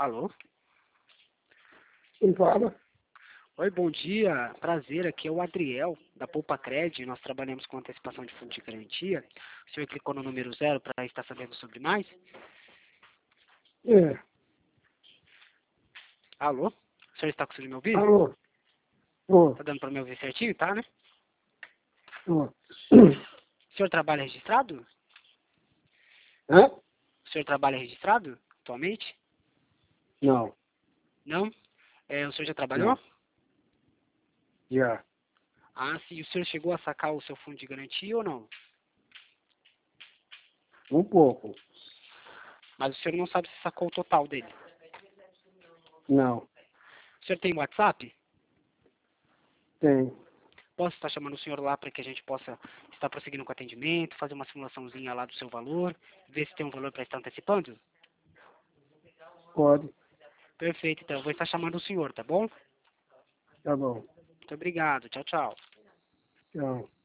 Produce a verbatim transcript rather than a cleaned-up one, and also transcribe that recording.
Alô? Quem fala? Oi, bom dia. Prazer, aqui é o Adriel, da Poupa Cred. Nós trabalhamos com antecipação de fundo de garantia. O senhor clicou no número zero para estar sabendo sobre mais? É. Alô? O senhor está conseguindo me ouvir? Alô? Ô, Tá dando para me ouvir certinho, tá, né? ô. O senhor trabalha registrado? Hã? O senhor trabalha registrado atualmente? Não, Não? É, o senhor já trabalhou? não. Já. Ah, sim. O senhor chegou a sacar o seu fundo de garantia ou não? Um pouco. Mas o senhor não sabe se sacou o total dele. Não. O senhor tem WhatsApp? Tem. Posso estar chamando o senhor lá para que a gente possa estar prosseguindo com o atendimento, fazer uma simulaçãozinha lá do seu valor, ver se tem um valor para estar antecipando? Pode. Perfeito, então eu vou estar chamando o senhor, tá bom? Tá bom. Muito obrigado, tchau, tchau. Tchau.